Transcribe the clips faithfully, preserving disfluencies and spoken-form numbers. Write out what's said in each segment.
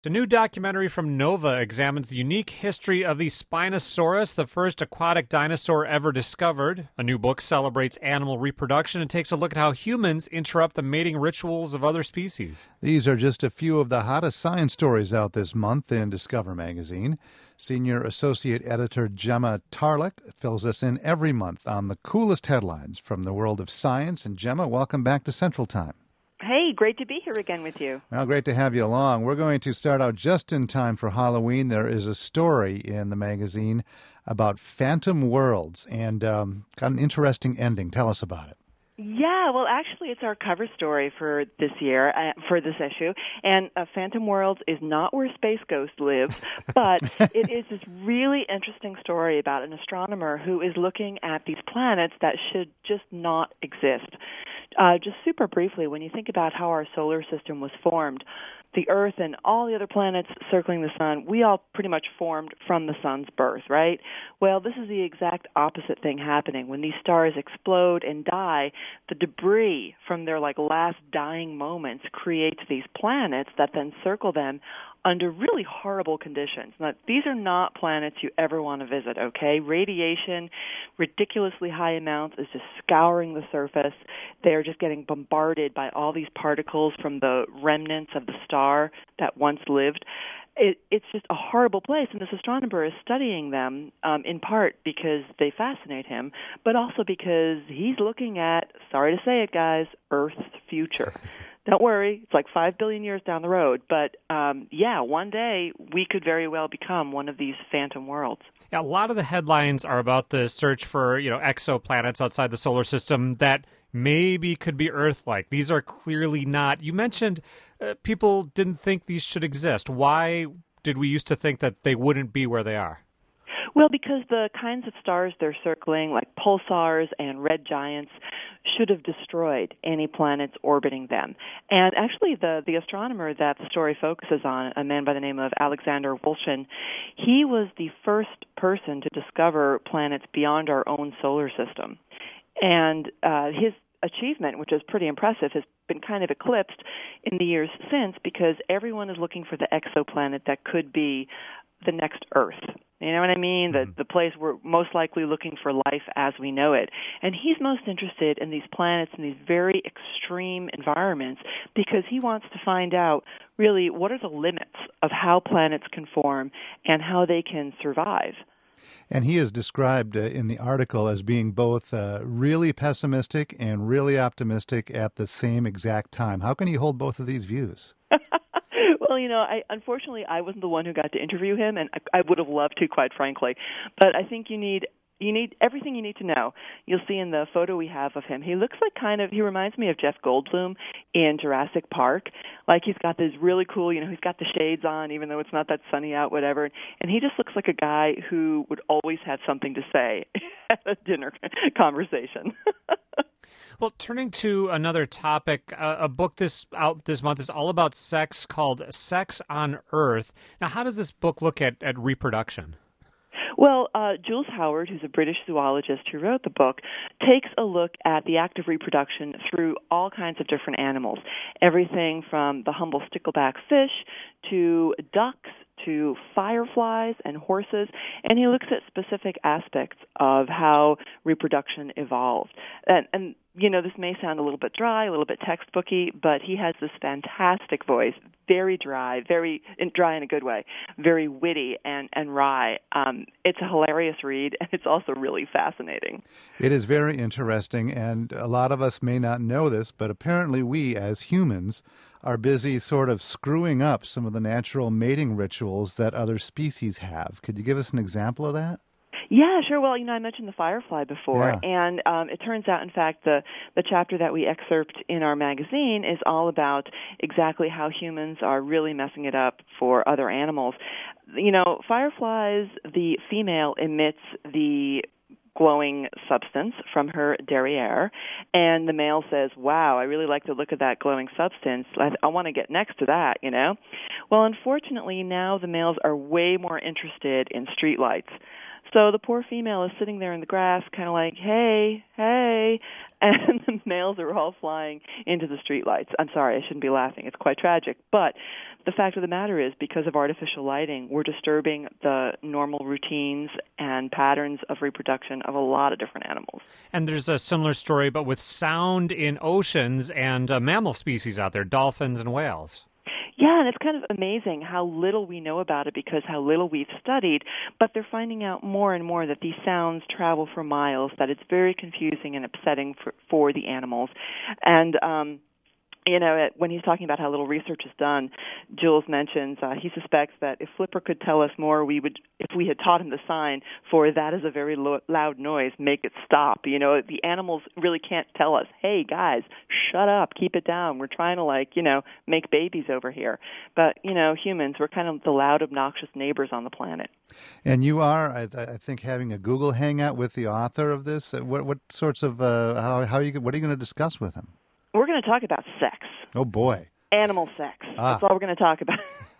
A new documentary from Nova examines the unique history of the Spinosaurus, the first aquatic dinosaur ever discovered. A new book celebrates animal reproduction and takes a look at how humans interrupt the mating rituals of other species. These are just a few of the hottest science stories out this month in Discover magazine. Senior Associate Editor Gemma Tarlek fills us in every month on the coolest headlines from the world of science. And Gemma, welcome back to Central Time. Hey, great to be here again with you. Well, great to have you along. We're going to start out just in time for Halloween. There is a story in the magazine about phantom worlds and um, got an interesting ending. Tell us about it. Yeah, well, actually, it's our cover story for this year, uh, for this issue. And uh, Phantom Worlds is not where Space Ghost lives, but it is this really interesting story about an astronomer who is looking at these planets that should just not exist. Uh, just super briefly, when you think about how our solar system was formed, the Earth and all the other planets circling the sun, we all pretty much formed from the sun's birth, right? Well, this is the exact opposite thing happening. When these stars explode and die, the debris from their like last dying moments creates these planets that then circle them under really horrible conditions. Now, these are not planets you ever want to visit, okay? Radiation, ridiculously high amounts, is just scouring the surface. They're just getting bombarded by all these particles from the remnants of the star that once lived. It, it's just a horrible place, and this astronomer is studying them um, in part because they fascinate him, but also because he's looking at, sorry to say it, guys, Earth's future. Don't worry, it's like five billion years down the road. But, um, yeah, one day we could very well become one of these phantom worlds. Yeah, a lot of the headlines are about the search for, you know, exoplanets outside the solar system that maybe could be Earth-like. These are clearly not. You mentioned uh, people didn't think these should exist. Why did we used to think that they wouldn't be where they are? Well, because the kinds of stars they're circling, like pulsars and red giants, should have destroyed any planets orbiting them. And actually, the, the astronomer that the story focuses on, a man by the name of Alexander Wolshin, he was the first person to discover planets beyond our own solar system. And uh, his achievement, which is pretty impressive, has been kind of eclipsed in the years since because everyone is looking for the exoplanet that could be the next Earth. You know what I mean? The the place we're most likely looking for life as we know it. And he's most interested in these planets in these very extreme environments because he wants to find out really what are the limits of how planets can form and how they can survive. And he is described uh, in the article as being both uh, really pessimistic and really optimistic at the same exact time. How can he hold both of these views? Well, you know, I, unfortunately, I wasn't the one who got to interview him, and I, I would have loved to, quite frankly. But I think you need you need everything you need to know. You'll see in the photo we have of him. He looks like kind of, he reminds me of Jeff Goldblum in Jurassic Park. Like he's got this really cool, you know, he's got the shades on, even though it's not that sunny out, whatever. And he just looks like a guy who would always have something to say at a dinner conversation. Well, turning to another topic, uh, a book this out this month is all about sex called Sex on Earth. Now, how does this book look at, at reproduction? Well, uh, Jules Howard, who's a British zoologist who wrote the book, takes a look at the act of reproduction through all kinds of different animals, everything from the humble stickleback fish to ducks to fireflies and horses, and he looks at specific aspects of how reproduction evolved. And, and you know, this may sound a little bit dry, a little bit textbooky, but he has this fantastic voice, very dry, very in, dry in a good way, very witty and, and wry. Um, it's a hilarious read, and it's also really fascinating. It is very interesting, and a lot of us may not know this, but apparently we, as humans, are busy sort of screwing up some of the natural mating rituals that other species have. Could you give us an example of that? Yeah, sure. Well, you know, I mentioned the firefly before, yeah. and um, it turns out, in fact, the, the chapter that we excerpt in our magazine is all about exactly how humans are really messing it up for other animals. You know, fireflies, the female emits the glowing substance from her derriere, and the male says, wow, I really like the look of that glowing substance. I, I want to get next to that, you know? Well, unfortunately, now the males are way more interested in streetlights. So the poor female is sitting there in the grass, kind of like, hey, hey, and the males are all flying into the streetlights. I'm sorry, I shouldn't be laughing. It's quite tragic. But the fact of the matter is, because of artificial lighting, we're disturbing the normal routines and patterns of reproduction of a lot of different animals. And there's a similar story, but with sound in oceans and uh, mammal species out there, dolphins and whales. Yeah, and it's kind of amazing how little we know about it because how little we've studied, but they're finding out more and more that these sounds travel for miles, that it's very confusing and upsetting for, for the animals. And, um, you know, it, when he's talking about how little research is done, Jules mentions uh, he suspects that if Flipper could tell us more, we would, if we had taught him the sign for that is a very lo- loud noise, make it stop. You know, the animals really can't tell us, hey, guys, shut up, keep it down. We're trying to, like, you know, make babies over here. But, you know, humans, we're kind of the loud, obnoxious neighbors on the planet. And you are, I, I think, having a Google hangout with the author of this. What, what sorts of, uh, how, how are you, what are you going to discuss with him? We're going to talk about sex. Oh, boy. Animal sex. Ah. That's all we're going to talk about.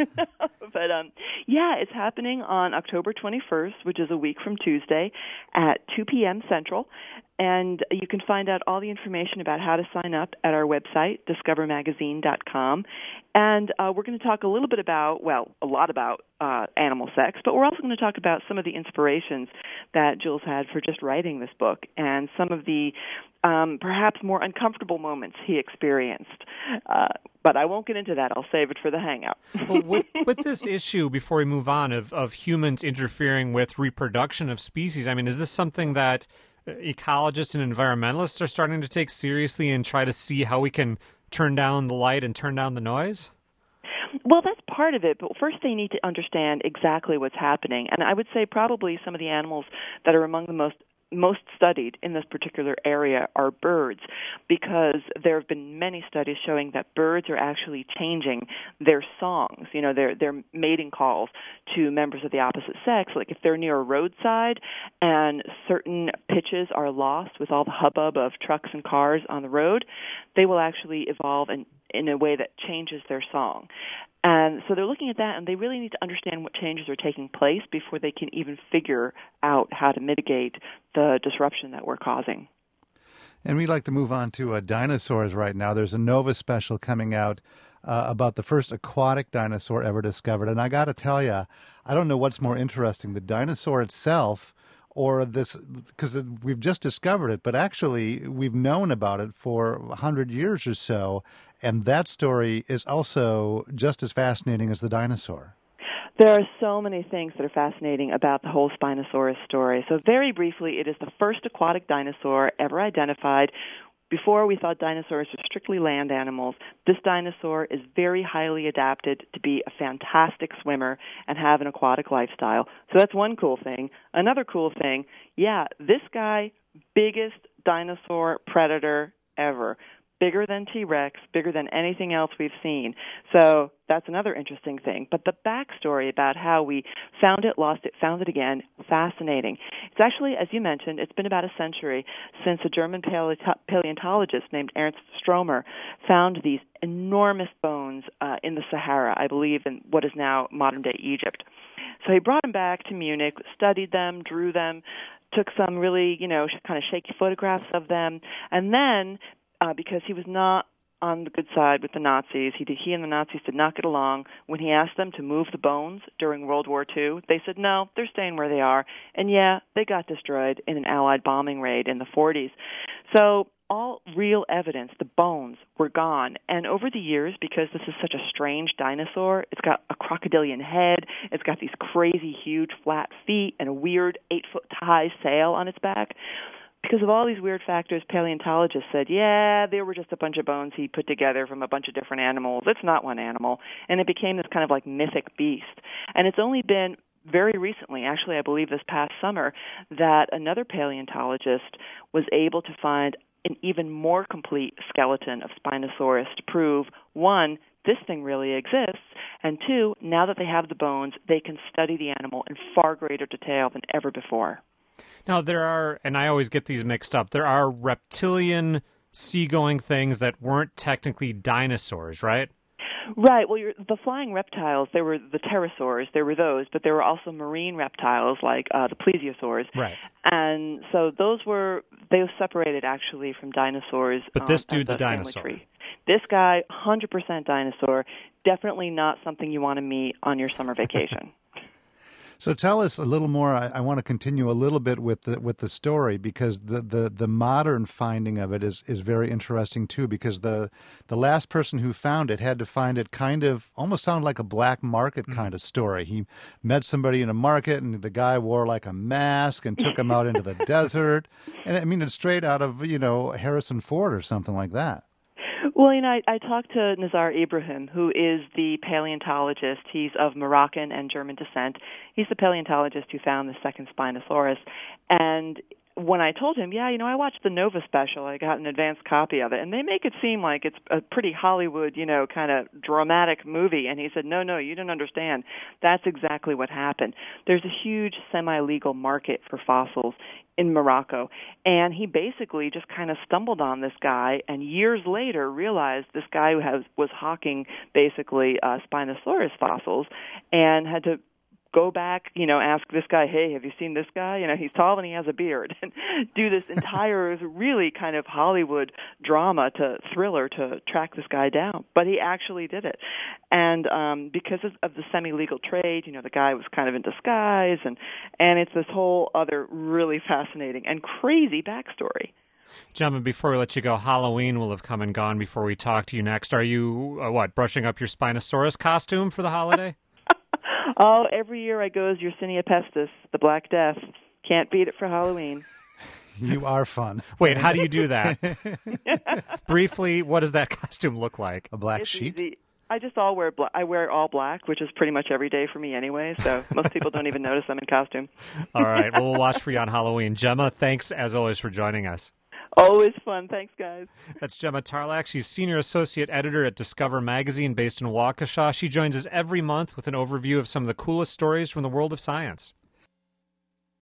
But, um, yeah, it's happening on October twenty-first, which is a week from Tuesday at two p.m. Central. And you can find out all the information about how to sign up at our website, discover magazine dot com. And uh, we're going to talk a little bit about, well, a lot about uh, animal sex, but we're also going to talk about some of the inspirations that Jules had for just writing this book and some of the um, perhaps more uncomfortable moments he experienced. Uh, but I won't get into that. I'll save it for the hangout. Well, with, with this issue, before we move on, of, of humans interfering with reproduction of species, I mean, is this something that ecologists and environmentalists are starting to take seriously and try to see how we can turn down the light and turn down the noise? Well, that's part of it, but first they need to understand exactly what's happening. And I would say probably some of the animals that are among the most most studied in this particular area are birds, because there have been many studies showing that birds are actually changing their songs, you know, their their mating calls to members of the opposite sex. Like if they're near a roadside and certain pitches are lost with all the hubbub of trucks and cars on the road, they will actually evolve in, in a way that changes their song. And so they're looking at that, and they really need to understand what changes are taking place before they can even figure out how to mitigate the disruption that we're causing. And we'd like to move on to uh, dinosaurs right now. There's a Nova special coming out uh, about the first aquatic dinosaur ever discovered. And I got to tell you, I don't know what's more interesting, the dinosaur itself or this, because we've just discovered it, but actually we've known about it for one hundred years or so, and that story is also just as fascinating as the dinosaur. There are so many things that are fascinating about the whole Spinosaurus story. So very briefly, it is the first aquatic dinosaur ever identified. Before, we thought dinosaurs were strictly land animals. This dinosaur is very highly adapted to be a fantastic swimmer and have an aquatic lifestyle. So that's one cool thing. Another cool thing, yeah, this guy, biggest dinosaur predator ever. Bigger than T-Rex, bigger than anything else we've seen. So that's another interesting thing. But the backstory about how we found it, lost it, found it again, fascinating. It's actually, as you mentioned, it's been about a century since a German paleontologist named Ernst Stromer found these enormous bones uh, in the Sahara, I believe in what is now modern-day Egypt. So he brought them back to Munich, studied them, drew them, took some really, you know, kind of shaky photographs of them, and then Uh, because he was not on the good side with the Nazis. He, did, he and the Nazis did not get along. When he asked them to move the bones during World War Two, they said, no, they're staying where they are. And, yeah, they got destroyed in an Allied bombing raid in the forties. So all real evidence, the bones, were gone. And over the years, because this is such a strange dinosaur, it's got a crocodilian head, it's got these crazy, huge, flat feet, and a weird eight-foot-high sail on its back. Because of all these weird factors, paleontologists said, yeah, they were just a bunch of bones he put together from a bunch of different animals. It's not one animal. And it became this kind of like mythic beast. And it's only been very recently, actually I believe this past summer, that another paleontologist was able to find an even more complete skeleton of Spinosaurus to prove, one, this thing really exists, and two, now that they have the bones, they can study the animal in far greater detail than ever before. Now, there are, and I always get these mixed up, there are reptilian, seagoing things that weren't technically dinosaurs, right? Right. Well, you're, the flying reptiles, there were the pterosaurs, there were those, but there were also marine reptiles like uh, the plesiosaurs. Right. And so those were, they were separated actually from dinosaurs. But this um, dude's as a dinosaur. Tree. This guy, one hundred percent dinosaur, definitely not something you want to meet on your summer vacation. So tell us a little more. I, I want to continue a little bit with the with the story because the, the, the modern finding of it is, is very interesting too. Because the the last person who found it had to find it kind of almost sounded like a black market mm-hmm. kind of story. He met somebody in a market, and the guy wore like a mask and took him out into the desert. And I mean, it's straight out of you know Harrison Ford or something like that. Well, you know, I, I talked to Nazar Ibrahim, who is the paleontologist. He's of Moroccan and German descent. He's the paleontologist who found the second Spinosaurus. And when I told him, yeah, you know, I watched the Nova special, I got an advanced copy of it, and they make it seem like it's a pretty Hollywood, you know, kind of dramatic movie. And he said, no, no, you don't understand. That's exactly what happened. There's a huge semi-legal market for fossils in Morocco. And he basically just kind of stumbled on this guy and years later realized this guy who has, was hawking basically uh, Spinosaurus fossils and had to go back, you know, ask this guy, hey, have you seen this guy? You know, he's tall and he has a beard. And do this entire really kind of Hollywood drama to thriller to track this guy down. But he actually did it. And um, because of, of the semi-legal trade, you know, the guy was kind of in disguise. And, and it's this whole other really fascinating and crazy backstory. Gemma, before we let you go, Halloween will have come and gone before we talk to you next. Are you, uh, what, brushing up your Spinosaurus costume for the holiday? Oh, every year I go as Yersinia pestis, the Black Death. Can't beat it for Halloween. You are fun. Wait, how do you do that? Briefly, what does that costume look like? A black it's sheep? Easy. I just all wear bla- I wear all black, which is pretty much every day for me anyway, so most people don't even notice I'm in costume. All right, well, we'll watch for you on Halloween. Gemma, thanks as always for joining us. Always fun. Thanks, guys. That's Gemma Tarlak. She's Senior Associate Editor at Discover Magazine based in Waukesha. She joins us every month with an overview of some of the coolest stories from the world of science.